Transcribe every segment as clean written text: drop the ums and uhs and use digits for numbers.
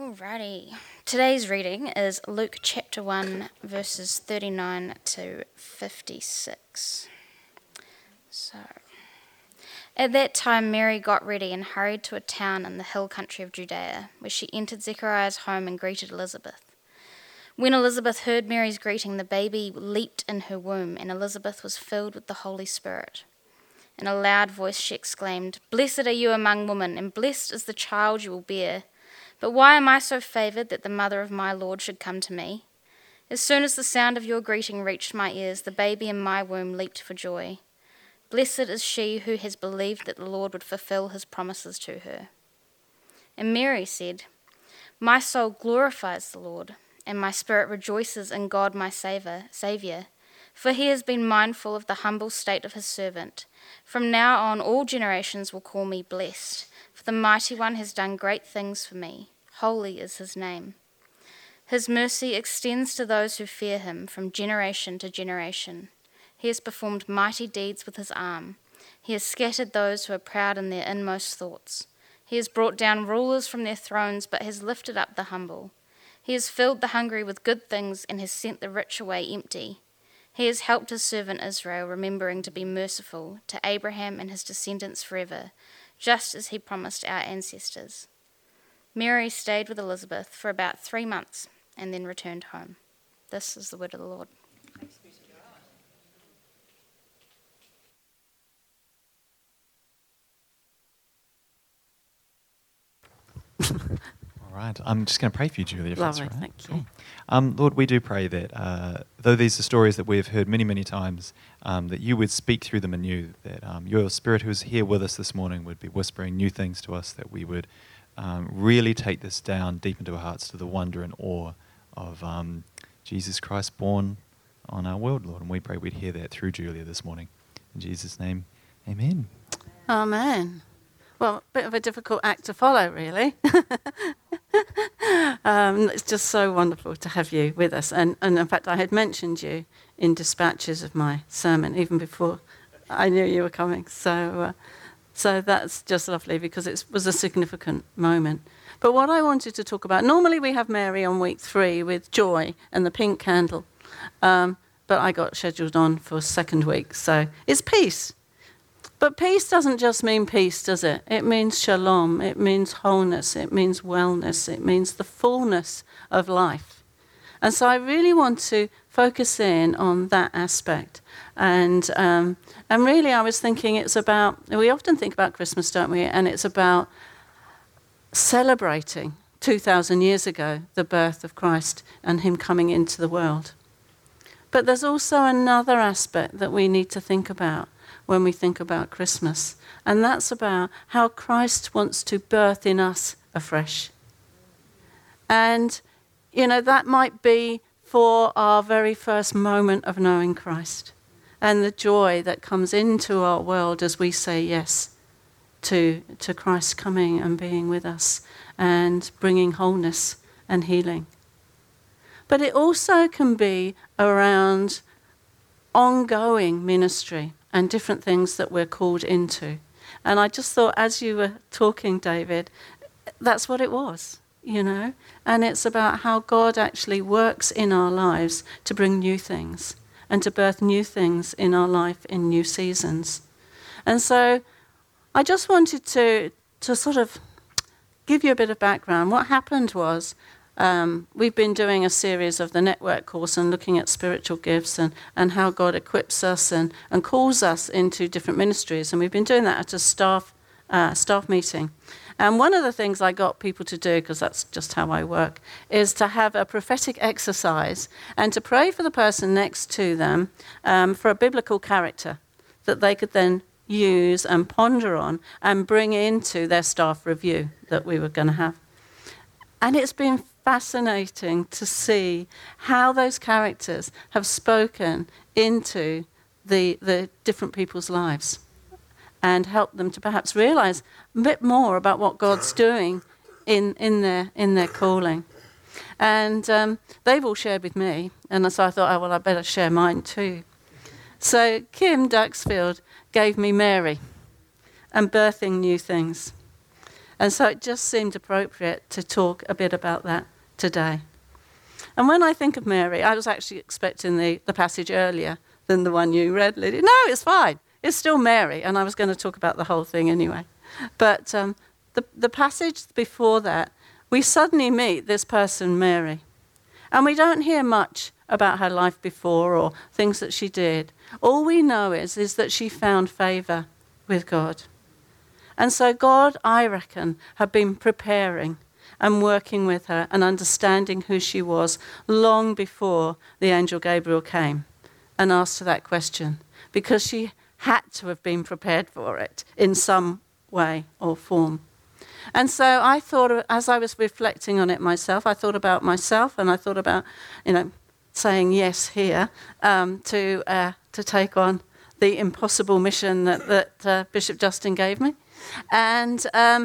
Alrighty. Today's reading is Luke chapter 1, verses 39 to 56. At that time, Mary got ready and hurried to a town in the hill country of Judea, where she entered Zechariah's home and greeted Elizabeth. When Elizabeth heard Mary's greeting, the baby leaped in her womb, and Elizabeth was filled with the Holy Spirit. In a loud voice she exclaimed, "Blessed are you among women, and blessed is the child you will bear. But why am I so favoured that the mother of my Lord should come to me? As soon as the sound of your greeting reached my ears, the baby in my womb leaped for joy. Blessed is she who has believed that the Lord would fulfill his promises to her." And Mary said, "My soul glorifies the Lord, and my spirit rejoices in God my Saviour, for he has been mindful of the humble state of his servant. From now on all generations will call me blessed, for the Mighty One has done great things for me. Holy is his name. His mercy extends to those who fear him from generation to generation. He has performed mighty deeds with his arm. He has scattered those who are proud in their inmost thoughts. He has brought down rulers from their thrones, but has lifted up the humble. He has filled the hungry with good things and has sent the rich away empty. He has helped his servant Israel, remembering to be merciful to Abraham and his descendants forever, just as he promised our ancestors." Mary stayed with Elizabeth for about 3 months and then returned home. This is the word of the Lord. All right, I'm just going to pray for you, Julia. Lovely, right. thank you. Lord, we do pray that though these are stories that we have heard many, many times, that you would speak through them anew, that your Spirit who is here with us this morning would be whispering new things to us, that we would really take this down deep into our hearts to the wonder and awe of Jesus Christ born on our world, Lord. And we pray we'd hear that through Julia this morning. In Jesus' name, amen. Amen. Well, a bit of a difficult act to follow, really. It's just so wonderful to have you with us. And in fact, I had mentioned you in dispatches of my sermon, even before I knew you were coming. So that's just lovely, because it was a significant moment. But what I wanted to talk about, normally we have Mary on week 3 with joy and the pink candle. But I got scheduled on for second week, so it's peace. But peace doesn't just mean peace, does it? It means shalom, it means wholeness, it means wellness, it means the fullness of life. And so I really want to focus in on that aspect. And really I was thinking it's about, we often think about Christmas, don't we? And it's about celebrating 2,000 years ago the birth of Christ and him coming into the world. But there's also another aspect that we need to think about when we think about Christmas, and that's about how Christ wants to birth in us afresh. And, that might be for our very first moment of knowing Christ and the joy that comes into our world as we say yes to Christ coming and being with us and bringing wholeness and healing. But it also can be around ongoing ministry and different things that we're called into. And I just thought, as you were talking, David, that's what it was, And it's about how God actually works in our lives to bring new things and to birth new things in our life in new seasons. And so I just wanted to sort of give you a bit of background. What happened was, we've been doing a series of the network course and looking at spiritual gifts and how God equips us and calls us into different ministries. And we've been doing that at a staff meeting. And one of the things I got people to do, because that's just how I work, is to have a prophetic exercise and to pray for the person next to them for a biblical character that they could then use and ponder on and bring into their staff review that we were going to have. And it's been fascinating to see how those characters have spoken into the different people's lives and helped them to perhaps realize a bit more about what God's doing in their calling. And they've all shared with me, and so I thought, I better share mine too. So Kim Duxfield gave me Mary and birthing new things. And so it just seemed appropriate to talk a bit about that today. And when I think of Mary, I was actually expecting the passage earlier than the one you read, Lydia. No, it's fine. It's still Mary, and I was going to talk about the whole thing anyway. But the passage before that, we suddenly meet this person, Mary. And we don't hear much about her life before or things that she did. All we know is that she found favour with God. And so God, I reckon, had been preparing and working with her and understanding who she was long before the angel Gabriel came and asked her that question, because she had to have been prepared for it in some way or form. And so I thought, as I was reflecting on it myself, I thought about myself, and I thought about, saying yes here to take on the impossible mission that Bishop Justin gave me. And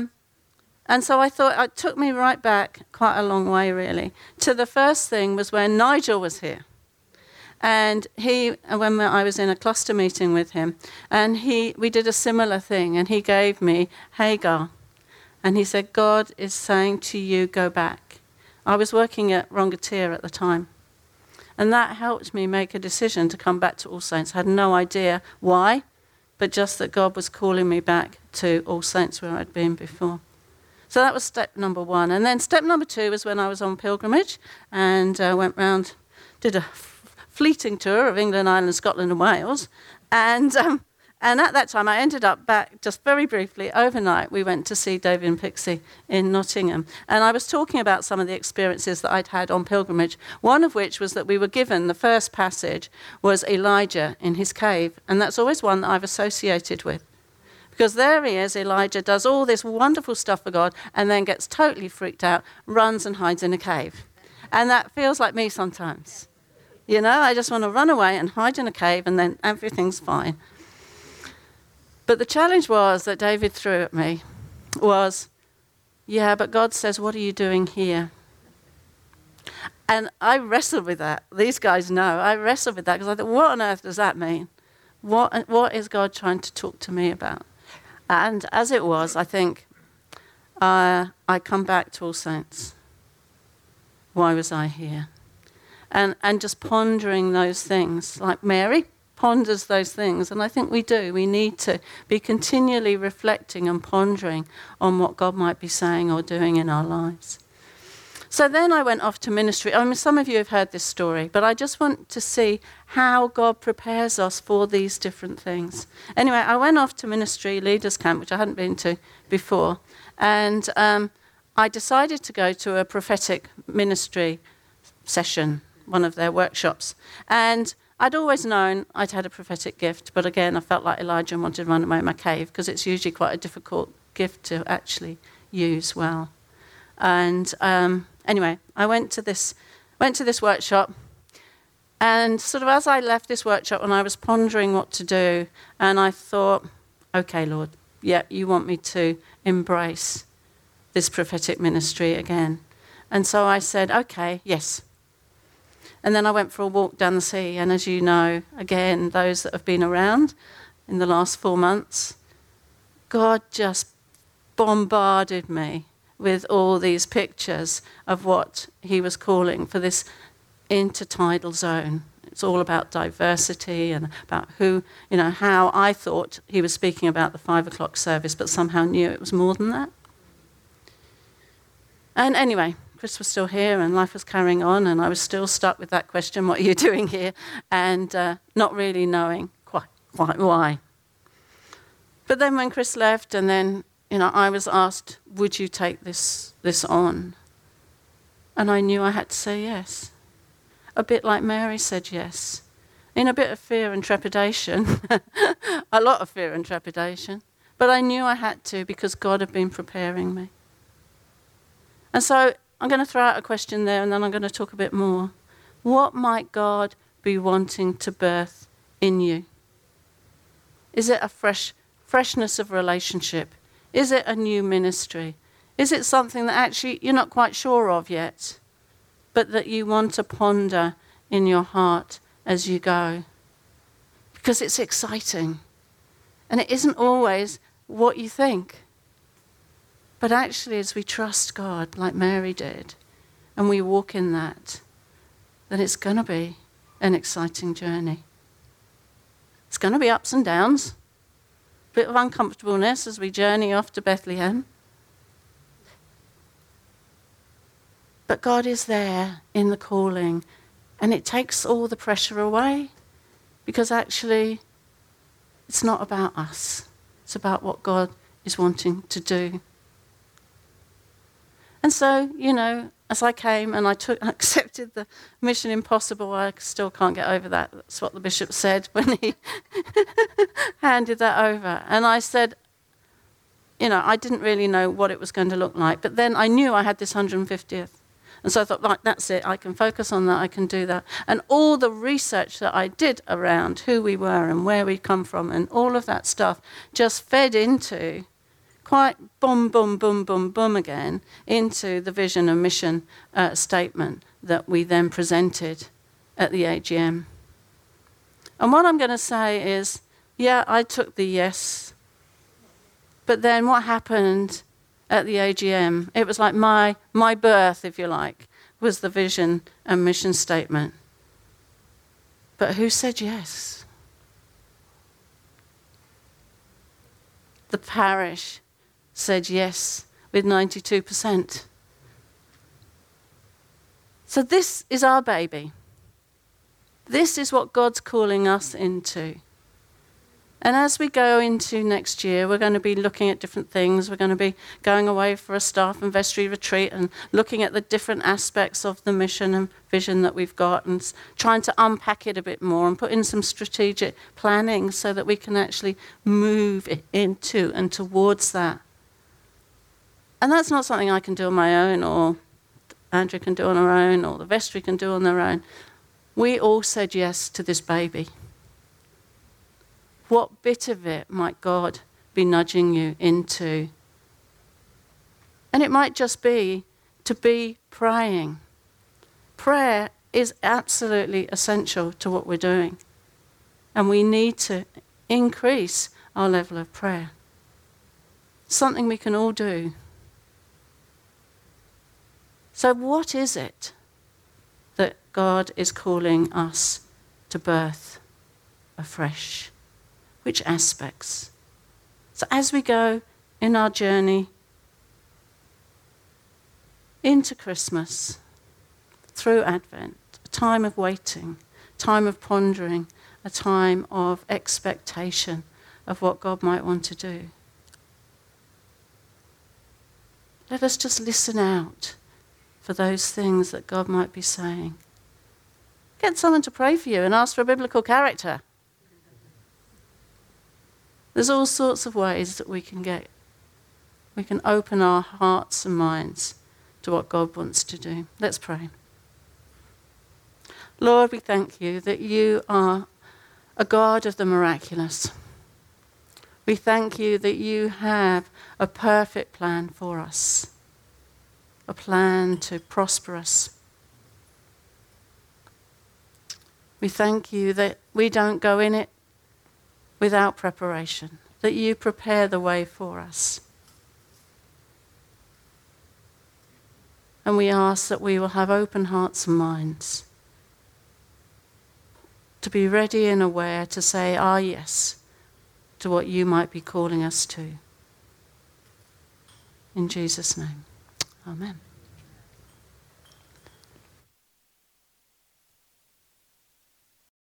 so I thought it took me right back quite a long way, really, to the first thing was when Nigel was here. And when I was in a cluster meeting with him, and we did a similar thing, and he gave me Hagar. And he said, God is saying to you, go back. I was working at Rongatea at the time. And that helped me make a decision to come back to All Saints. I had no idea why, but just that God was calling me back to All Saints where I'd been before. So that was step number one. And then step number two was when I was on pilgrimage and went round, did a fleeting tour of England, Ireland, Scotland and Wales. And at that time, I ended up back, just very briefly, overnight, we went to see David and Pixie in Nottingham. And I was talking about some of the experiences that I'd had on pilgrimage, one of which was that we were given, the first passage was Elijah in his cave. And that's always one that I've associated with. Because there he is, Elijah does all this wonderful stuff for God and then gets totally freaked out, runs and hides in a cave. And that feels like me sometimes. I just want to run away and hide in a cave and then everything's fine. But the challenge was that David threw at me was, yeah, but God says, what are you doing here? And I wrestled with that. These guys know. I wrestled with that because I thought, what on earth does that mean? What is God trying to talk to me about? And as it was, I think I come back to All Saints. Why was I here? And just pondering those things, like Mary ponders those things, and I think we do. We need to be continually reflecting and pondering on what God might be saying or doing in our lives. So then I went off to ministry. I mean, some of you have heard this story, but I just want to see how God prepares us for these different things. Anyway, I went off to ministry leaders camp, which I hadn't been to before, and I decided to go to a prophetic ministry session, one of their workshops. And I'd always known I'd had a prophetic gift, but again, I felt like Elijah and wanted to run away in my cave because it's usually quite a difficult gift to actually use well. And anyway, I went to this workshop, and sort of as I left this workshop and I was pondering what to do, and I thought, okay, Lord, yeah, you want me to embrace this prophetic ministry again. And so I said, okay, yes. And then I went for a walk down the sea. And as you know, again, those that have been around in the last 4 months, God just bombarded me with all these pictures of what he was calling for this intertidal zone. It's all about diversity and about how I thought he was speaking about the 5 o'clock service, but somehow knew it was more than that. And anyway, Chris was still here and life was carrying on, and I was still stuck with that question, what are you doing here? And not really knowing quite why. But then when Chris left, and then I was asked, would you take this on? And I knew I had to say yes. A bit like Mary said yes. In a bit of fear and trepidation, a lot of fear and trepidation. But I knew I had to because God had been preparing me. And so I'm going to throw out a question there, and then I'm going to talk a bit more. What might God be wanting to birth in you? Is it a freshness of relationship? Is it a new ministry? Is it something that actually you're not quite sure of yet, but that you want to ponder in your heart as you go? Because it's exciting. And it isn't always what you think. But actually, as we trust God, like Mary did, and we walk in that, then it's going to be an exciting journey. It's going to be ups and downs, a bit of uncomfortableness as we journey off to Bethlehem. But God is there in the calling, and it takes all the pressure away, because actually it's not about us. It's about what God is wanting to do. And so, as I came and I accepted the Mission Impossible, I still can't get over that. That's what the bishop said when he handed that over. And I said, I didn't really know what it was going to look like. But then I knew I had this 150th. And so I thought, right, that's it. I can focus on that. I can do that. And all the research that I did around who we were and where we come from and all of that stuff just fed into quite boom, boom, boom, boom, boom again into the vision and mission statement that we then presented at the AGM. And what I'm going to say is, yeah, I took the yes. But then what happened at the AGM, it was like my birth, if you like, was the vision and mission statement. But who said yes? The parish said yes with 92%. So this is our baby. This is what God's calling us into. And as we go into next year, we're going to be looking at different things. We're going to be going away for a staff and vestry retreat and looking at the different aspects of the mission and vision that we've got and trying to unpack it a bit more and put in some strategic planning so that we can actually move into and towards that. And that's not something I can do on my own, or Andrea can do on her own, or the vestry can do on their own. We all said yes to this baby. What bit of it might God be nudging you into? And it might just be to be praying. Prayer is absolutely essential to what we're doing. And we need to increase our level of prayer. Something we can all do. So what is it that God is calling us to birth afresh? Which aspects? So as we go in our journey into Christmas, through Advent, a time of waiting, time of pondering, a time of expectation of what God might want to do. Let us just listen out for those things that God might be saying. Get someone to pray for you and ask for a biblical character. There's all sorts of ways that we can open our hearts and minds to what God wants to do. Let's pray. Lord, we thank you that you are a God of the miraculous. We thank you that you have a perfect plan for us, a plan to prosper us. We thank you that we don't go in it without preparation, that you prepare the way for us. And we ask that we will have open hearts and minds to be ready and aware to say, yes, to what you might be calling us to. In Jesus' name, amen.